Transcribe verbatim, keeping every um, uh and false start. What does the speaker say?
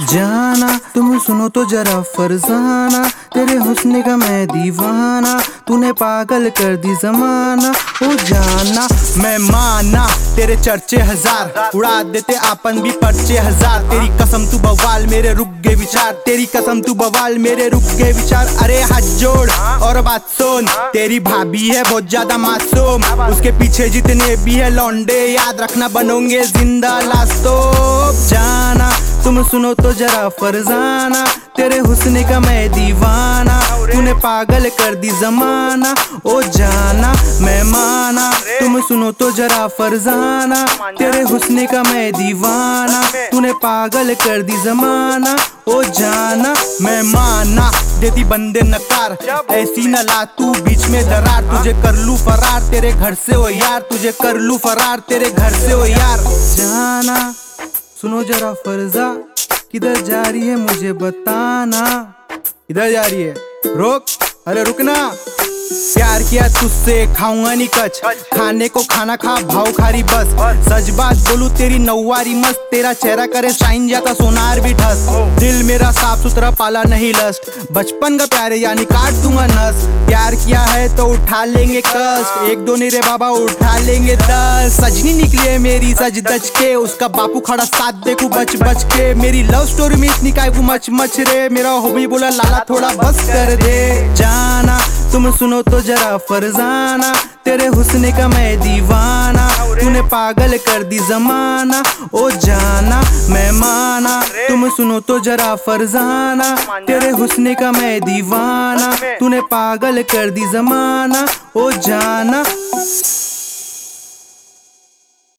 जाना तुम सुनो तो जरा फरजाना, तेरे हुस्न का मैं दीवाना, तूने पागल कर दी जमाना। ओ जाना मैं माना तेरे चर्चे हजार, उड़ा देते आपन भी पर्चे हजार। तेरी कसम तू बवाल मेरे रुक गए विचार, तेरी कसम तू बवाल मेरे रुक गए विचार। अरे हाथ जोड़ और बात सुन, तेरी भाभी है बहुत ज्यादा मासूम, उसके पीछे जितने भी है लौंडे याद रखना बनोगे जिंदा लास्तो। जाना तुम सुनो तो जरा फरजाना, तेरे हुस्न का मैं दीवाना, तूने पागल कर दी जमाना। ओ जाना मैं माना तुम सुनो तो जरा फरजाना, तेरे हुस्न का मैं दीवाना, तूने पागल कर दी जमाना। ओ जाना मैं माना देती बंदे नकार, ऐसी न ला तू बीच में दरार। तुझे कर लूं फरार तेरे घर से ओ यार, तुझे कर लूं फरार तेरे घर से ओ यार। जाना सुनो जरा फरजा, किधर जा रही है मुझे बताना, किधर जा रही है? रोक, अरे रुकना। प्यार किया तुझसे खाऊंगा नहीं कच, खाने को खाना खा भाव खारी बस। सच बात बोलूं तेरी नौवारी मस्त, तेरा चेहरा करे शाइन जाता सोनार भी ठस। दिल मेरा साफ सुथरा पाला नहीं लस्ट, बचपन का प्यार है यानी काट दूंगा नस। प्यार किया है तो उठा लेंगे कष्ट, एक दो नहीं रे बाबा उठा लेंगे दस। सजनी निकली है मेरी सज दच के, उसका बापू खड़ा साथ देखू बच बच के। मेरी लव स्टोरी में इतनी काय वो मच मच रे, मेरा हॉबी बोला लाला थोड़ा बस कर दे। जाना तुम सुनो तो जरा फरजाना, तेरे हुस्न का मैं दीवाना, तूने पागल कर दी जमाना। ओ जाना मैं माना तुम सुनो तो जरा फरजाना, तेरे हुस्न का मैं दीवाना, तूने पागल कर दी जमाना। ओ जाना